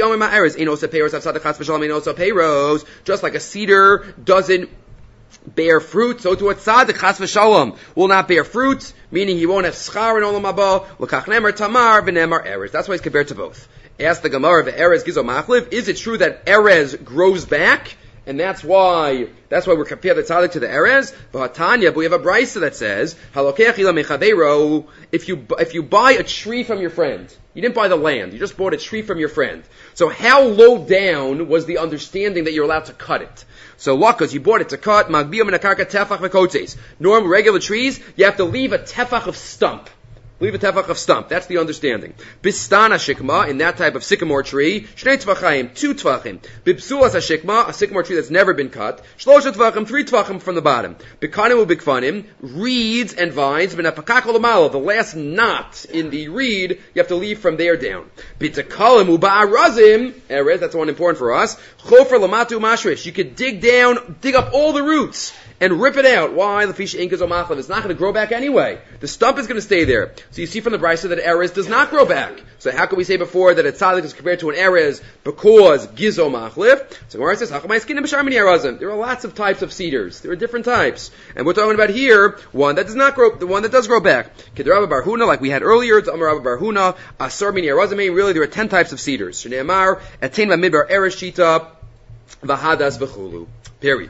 Just like a cedar doesn't bear fruit, so to a tzaddik chas v'shalom will not bear fruit, meaning he won't have schar in olam haba. L'kach nemer tamar v'nemer eres. That's why he's compared to both. Ask the Gemara, v'erez gizo machlif, is it true that erez grows back? And that's why, that's why we're compared the tzaddik to the erez. V'hatanya, but we have a brisa that says, halokech ila mechaveiro, if you, if you buy a tree from your friend, you didn't buy the land, you just bought a tree from your friend. So how low down was the understanding that you're allowed to cut it? So lakas, you bought it to cut, magbiyam and akarka tefach v'kotes. Normal, regular trees, you have to leave a tefach of stump. Leave a tefach of stump. That's the understanding. Bistana shikma, in that type of sycamore tree, shnei tvachim, two tvachim. Bibsulas shikma, a sycamore tree that's never been cut, shlosha tvachim, three tvachim from the bottom. Bikanim ubikfanim, reeds and vines, benapakak olamalo, the last knot in the reed, you have to leave from there down. Bitakalim uba'arazim, erez, that's one important for us, chofer lamatu mashrish, you could dig down, dig up all the roots, and rip it out. Why? It's not going to grow back anyway. The stump is going to stay there. So you see from the brisa that erez does not grow back. So how can we say before that a tzaddik is compared to an erez because gizo machlif? So Gemara says, there are lots of types of cedars. There are different types. And we're talking about here, one that does not grow, the one that does grow back. Kedarabba barhuna, like we had earlier, it's Amar Rabba barhuna, asar mini arazim, really there are ten types of cedars. Shneimar, etain v'midbar erez shita, v'hadas v'chulu. Period.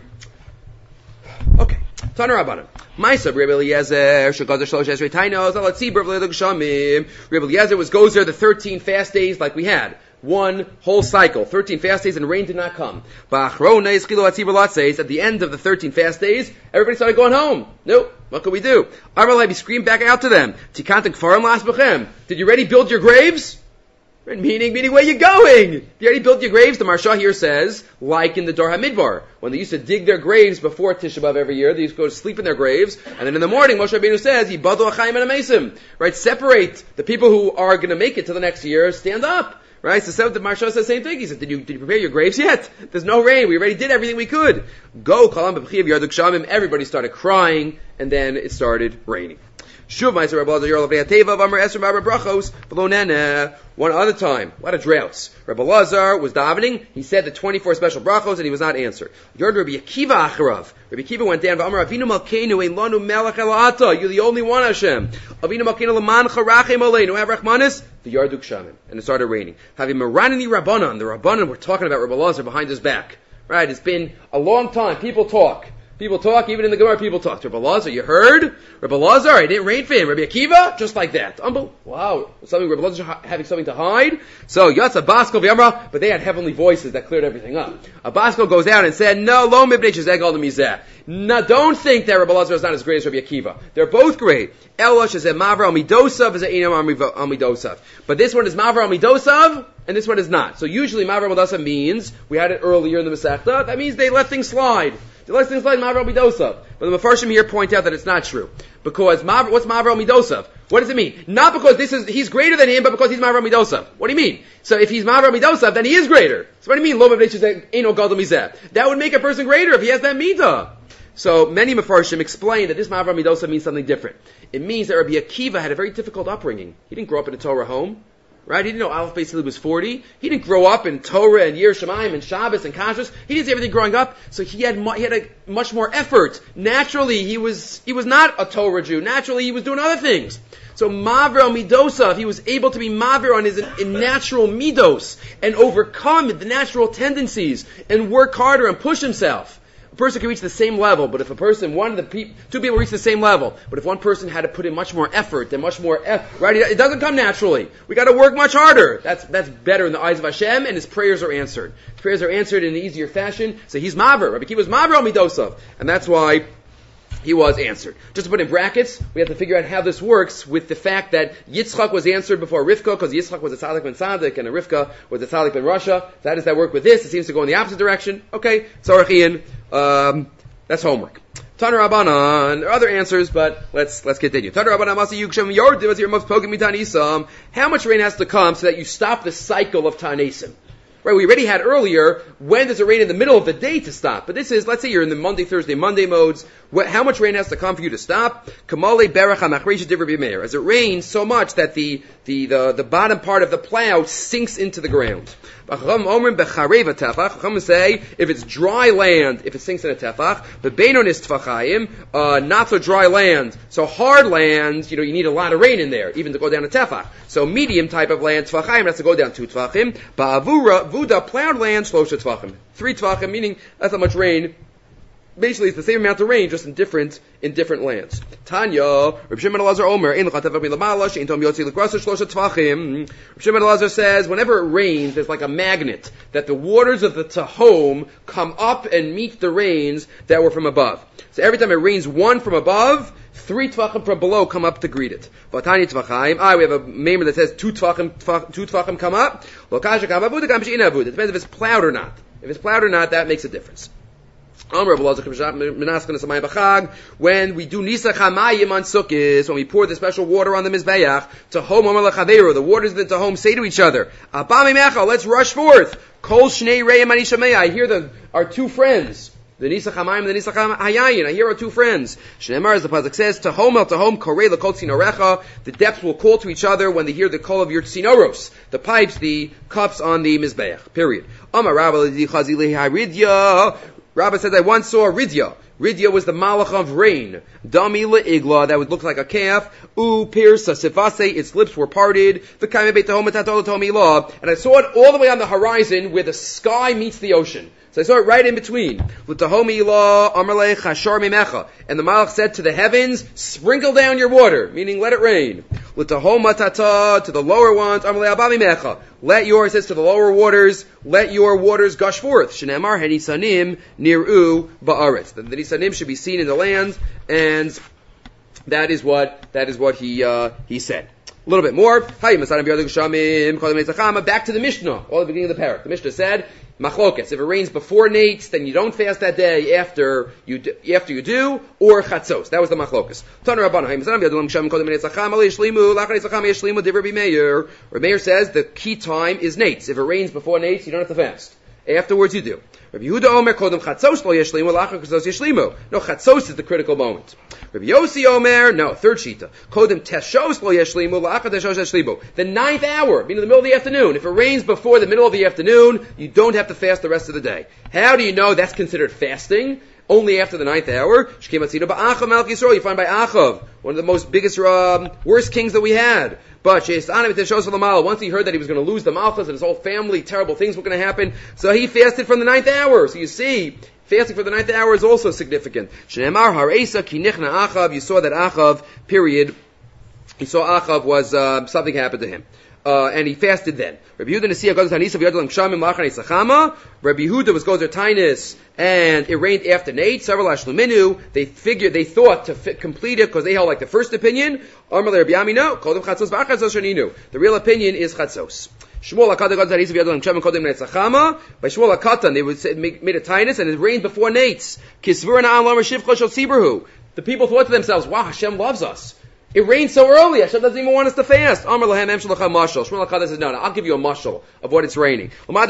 Okay. Tana Rabbanan. Ma'aseh Rebbe Eliezer shegazer shlosh esrei tainos al tzibur v'leilug shamim. Rebbe Eliezer was goes there the thirteen fast days like we had. One whole cycle, thirteen fast days, and rain did not come. Ba'achrona yischilu atzibur latzes. At the end of the thirteen fast days, everybody started going home. Nope. What can we do? Arbalai, he screamed back out to them. Tikantik farim las b'chem. Did you already build your graves? Meaning, meaning, where you going? You already built your graves. The Marsha here says, like in the Dor HaMidbar, when they used to dig their graves before Tisha B'Av every year, they used to go to sleep in their graves, and then in the morning, Moshe Rabbeinu says, Yibadu Achayim and Amesim, right? Separate the people who are going to make it to the next year, stand up, right? So the Marsha says the same thing. He said, did you, did you prepare your graves yet? There's no rain. We already did everything we could. Go, Kalam B'Chiv Yarduk Shamim. Everybody started crying, and then it started raining. Shuv Ma'aser Rabbi Lazar Yor Lavei Hateva V'Amar Esrim Bar Brachos V'Lo Nene. One other time, a lot of droughts. Rabbi Lazar was davening. He said the twenty-four special brachos, and he was not answered. Yord Rabbi Akiva Acharav. Rabbi Akiva went down. V'Amar Avinu Malkeinu Ein Lanu Melech Elata. You're the only one, Hashem. Avinu Malkeinu L'man Charachem Aleinu. Have Rachmanis. The Yarduk Shamim, and it started raining. Having Maranini Rabbanan. The Rabbanan were talking about Rabbi Lazar behind his back. Right? It's been a long time. People talk. People talk, even in the Gemara, people talk. Rabbi Lazar, you heard? Rabbi Lazar, it didn't rain for him. Rabbi Akiva, just like that. Unbel- wow. Something, Rabbi Lazar having something to hide. So, Yatsa Baskol V'Yamra, but they had heavenly voices that cleared everything up. A Baskol goes out and said, no, lo mibnei shezegol demizeh. No, don't think that Rabbi Lazar is not as great as Rabbi Akiva. They're both great. Elosh is a Mavra Amidosav, is a Inam Amidosav. But this one is Mavra Amidosav, and this one is not. So usually Mavra Amidosav means, we had it earlier in the Masechta, that means they let things slide. They let things slide Mavra Amidosav. But the Mefarshim here point out that it's not true. Because Mavra, what's Mavra Amidosav? What does it mean? Not because this is, he's greater than him, but because he's Mavra Amidosav. What do you mean? So if he's Mavra Amidosav, then he is greater. So what do you mean? Lo Mavnei Eino Gadol Mizeh. That would make a person greater if he has that midah. So many Mefarshim explain that this Mavra Midosa means something different. It means that Rabbi Akiva had a very difficult upbringing. He didn't grow up in a Torah home, right? He didn't know Aleph Beis Hillel was forty. He didn't grow up in Torah and Yer Shamayim and Shabbos and Kashrus. He didn't see everything growing up, so he had mu- he had a much more effort. Naturally, he was he was not a Torah Jew. Naturally, he was doing other things. So Mavra Midosa, if he was able to be Mavra on his in natural Midos and overcome the natural tendencies and work harder and push himself. A person can reach the same level, but if a person, one of the people, two people reach the same level, but if one person had to put in much more effort and much more, eff- right, it doesn't come naturally. We got to work much harder. That's that's better in the eyes of Hashem, and his prayers are answered. His prayers are answered in an easier fashion. So he's Maver. Rabbi Akiva was Maver al Midosav, and that's why he was answered. Just to put in brackets, we have to figure out how this works with the fact that Yitzchak was answered before Rivka, because Yitzchak was a Tzaddik ben Tzaddik, and a Rivka was a Tzaddik ben Rasha. So how does that work with this? It seems to go in the opposite direction. Okay, Tzarech Ian. Um, that's homework. Taner Rabbanan. There are other answers, but let's let's continue. Taner Rabbanan Masi Yukshem Yordim as your most poking mitanisam. How much rain has to come so that you stop the cycle of Tanesim? Right, we already had earlier, when does it rain in the middle of the day to stop? But this is, let's say you're in the Monday, Thursday, Monday modes. What, how much rain has to come for you to stop? Kamale berach hamachreisha divrei b'meir. As it rains so much that the, the, the, the bottom part of the plow sinks into the ground. Chacham say, if it's dry land, if it sinks in a tefach, but beinonis tfachayim, uh, not so dry land. So hard land, you know, you need a lot of rain in there, even to go down a tefach. So medium type of land, tfachayim, has to go down two tfachim. Ba'avura, vuda, plowed land, shlosha tfachim. Three tfachim, meaning that's how much rain. Basically, it's the same amount of rain, just in different in different lands. Tanya, Reb Shimon Elazar Omer, Ein l'chatevach milamala, she'in tom yotzi l'krasa shlosha tvachim. Reb Shimon Elazar says, whenever it rains, there's like a magnet that the waters of the Tahom come up and meet the rains that were from above. So every time it rains one from above, three tvachim from below come up to greet it. Vatani tvachim. Ah, we have a maimer that says two tvachim, two tvachim come up. Lokasha kam avud, kam she'in avud. It depends if it's plowed or not. If it's plowed or not, that makes a difference. When we do Nisa Chamayim on Sukkot, when we pour the special water on the Mizbeach, Tahom Omer L'Chaveru, the waters of the Tahom say to each other, Abami Mecha, let's rush forth. Kol Shnei Re'im Ani Shamei, I hear the, our two friends, the Nisa Chamayim and the Nisa Hayayin, I hear our two friends. Shneimar, as the Pasuk says, Tahom El Tahom Korei L'Kol Tzinorecha, the depths will call to each other when they hear the call of your Tzinoros, the pipes, the cups on the Mizbeach, period. Amar Rabba L'Di Chazili Haridya, Rabbi said, I once saw Ridya. Ridya was the malach of rain. Dami le'igla, that would look like a calf. U pirsa sifase, its lips were parted. And I saw it all the way on the horizon where the sky meets the ocean. So I saw it right in between. And the malach said to the heavens, sprinkle down your water, meaning let it rain. To the lower ones, let your, it says to the lower waters, let your waters gush forth. Shenemar henisanim niru ba'aretz. The nisanim should be seen in the land, and that is what that is what he uh, he said. A little bit more. Back to the Mishnah, all the beginning of the parak. The Mishnah said, Machlokes. If it rains before Nates, then you don't fast that day. After you do, after you do, or Chatzos. That was the Machlokes. Meir says the key time is Nates. If it rains before Nates, you don't have to fast. Afterwards, you do. Rabbi Yehuda Omer kodem chatzos lo yeshlimu lachar chatzos yeshlimu. No, chatzos is the critical moment. Rabbi Yossi Omer, no, third shita. Kodem teshos lo yeshlimu lachar teshos yeshlimu. The ninth hour, meaning the middle of the afternoon. If it rains before the middle of the afternoon, you don't have to fast the rest of the day. How do you know that's considered fasting? only after the ninth hour. You find by Achav, one of the most biggest, um, worst kings that we had. But once he heard that he was going to lose the Malchus and his whole family, terrible things were going to happen, so he fasted from the ninth hour. So you see, fasting for the ninth hour is also significant. You saw that Achav, period, he saw Achav was, uh, something happened to him. Uh, and he fasted then. Rabbi Yehuda Nesiya goes to Hanisa v'yadol Shamim lachanei sachama. Rabbi Yehuda was goes to Tainus, and it rained after Nate. Several Ashluminu. They figured, they thought to fit, complete it because they held like the first opinion. Amalei Rabbi Yamino called him chatzos v'achatzos shaninu. The real opinion is chatzos. Shmuel Hakatan goes to Hanisa v'yadol Shamim called him Nate sachama. By Shmuel Hakatan they would say, make, made a Tainus, and it rained before Nate's. Kisvur na'am lamer shivcha shel sibrahu. The people thought to themselves, "Wow, Hashem loves us. It rained so early. Hashem doesn't even want us to fast." Amar lahem em shalacha mashal. Shmuel HaKadosh says, no, no, I'll give you a mashal of what it's raining. Like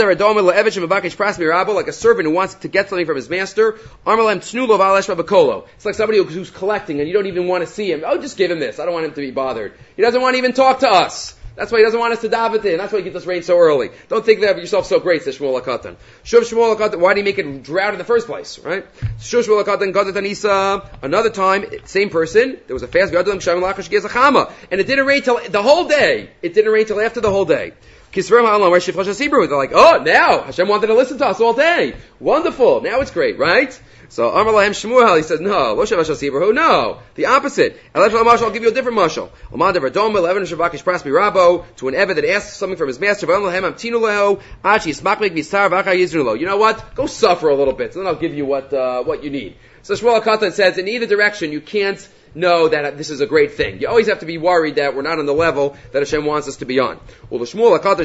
a servant who wants to get something from his master. Amar lahem tsnulo v'alesh b'kolo. It's like somebody who's collecting and you don't even want to see him. Oh, just give him this. I don't want him to be bothered. He doesn't want to even talk to us. That's why he doesn't want us to daven in. That's why he gets us rain so early. Don't think that of yourself so great, says Shmuel HaKatan. Shuv Shmuel HaKatan, why did he make it drought in the first place, right? Shuv Shmuel HaKatan, Gadat Anisa, another time, same person, there was a fast, and it didn't rain till the whole day. It didn't rain till after the whole day. They're like, oh, now, Hashem wanted to listen to us all day. Wonderful. Now it's great, right? So, Amar Lahem Shmuel, he says, no, Lo Shev Hashal Sibrahu, no, the opposite. I'll give you a different mashal. To an Eved that asks something from his master, you know what? Go suffer a little bit, and then I'll give you what, uh, what you need. So Shmuel HaKatan says, in either direction, you can't know that this is a great thing. You always have to be worried that we're not on the level that Hashem wants us to be on. Well, the Shmuel HaKatan,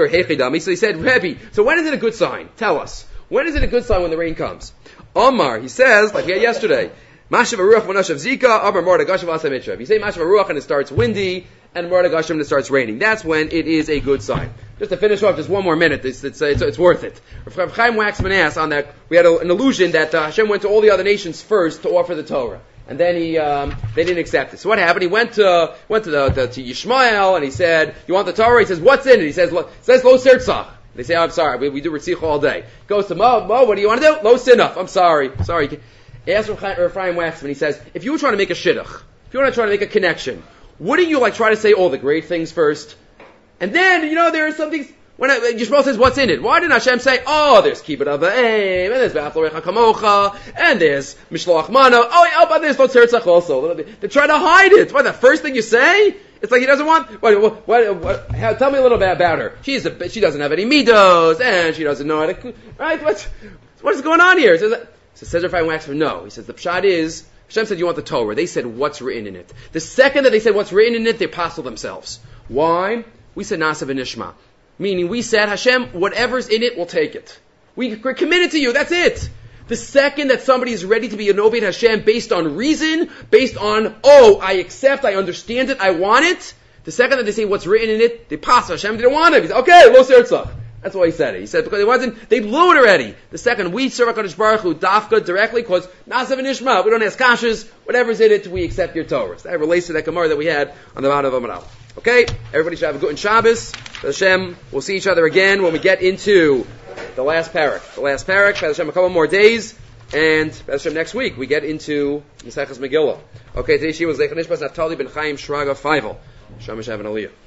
so he said, Rebbe, so when is it a good sign? Tell us. When is it a good sign when the rain comes? Omar, he says, like we had yesterday, Mashav Aruach Manashav Zika, Amar Mordeh Gashav Asa Mitzvah. You say Mashav Aruach and it starts windy, and Mordeh Gashav and it starts raining. That's when it is a good sign. Just to finish off, just one more minute, it's, it's, it's, it's worth it. Rav Chaim Waxman asked on that, we had a, an illusion that uh, Hashem went to all the other nations first to offer the Torah. And then he, um, they didn't accept it. So what happened? He went to, went to the, the to Yishmael, and he said, you want the Torah? He says, what's in it? He says, lo, says Lo Sirtzach. They say, oh, I'm sorry, we, we do Ritzich all day. Goes to Mo, Mo, what do you want to do? Lo Sinuff. I'm sorry. Sorry. Ask Rav Chaim Waxman, he says, if you were trying to make a shidduch, if you want to try to make a connection, wouldn't you like try to say all the great things first? And then, you know, there are some things, when Yishmael says, what's in it? Why didn't Hashem say, oh, there's Kibbut Avayim, and there's Ba'aflorecha Kamocha, and there's Mishloach Mana, oh, yeah, but there's Lo Tzertzach also. They try to hide it. Why, the first thing you say? It's like he doesn't want, what, what, what, what how, tell me a little bit about her. She's a, she doesn't have any midos, and she doesn't know how to, right? What's, what's going on here? So says Rav Chaim Waxman, no. He says, the pshat is, Hashem said you want the Torah. They said what's written in it. The second that they said what's written in it, they apostle themselves. Why? We said Nasa v'nishma. Meaning we said, Hashem, whatever's in it, we'll take it. We, we're committed to you, that's it. The second that somebody is ready to be an Oved Hashem based on reason, based on, oh, I accept, I understand it, I want it, the second that they say what's written in it, they pass Hashem, they don't want it. He said, okay, Lo Sirtzach. That's why he said it. He said because it wasn't, they blew it already. The second, we serve HaKadosh Baruch Hu dafka directly because Nasav and Ishma, we don't ask kashas, whatever's in it, we accept your Torah. So that relates to that Gemara that we had on the Mount of Amaral. Okay? Everybody should have a good Shabbos. Hashem, we'll see each other again when we get into the last parak. The last parak, Hashem, a couple more days, and Hashem, next week we get into Maseches Megillah. Okay, today she was Zeichon Nishmas Naftali ben Chaim Shraga Feivel. Shamash have an aliyah.